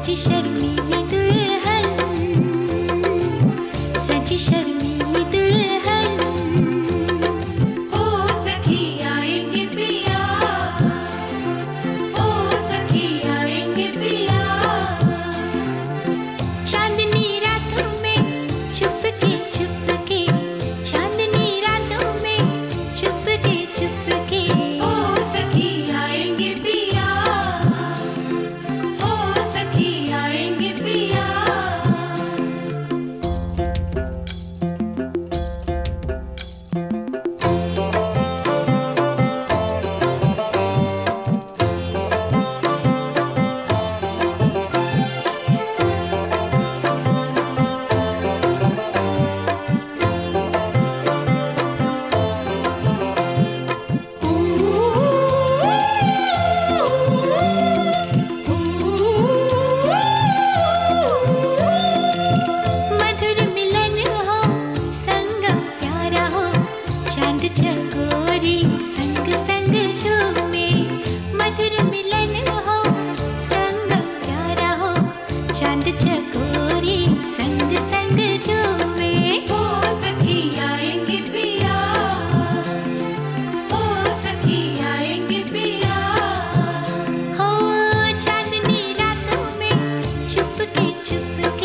सजी शर्मीली दुल्हन, सजी शर्मीली दुल्हन। ओ सखी आएंगे पिया, ओ सखी आएंगे पिया। चांदनी रातों में चुपके चुपके, चांदनी रातों में चुपके चुपके। ओ सखी आएंगे पिया, ओ सखी आएंगे पिया। मधुर मिलन हो, संगम प्यारा हो, चांद चकोरी संग संग झूमे। मधुर मिलन हो, संगम प्यारा हो, चांद चकोरी संग संग झूमे। ओ सखी आएंगे पिया, ओ सखी आएंगे पिया। हो चांदनी रातों में चुपके चुपके,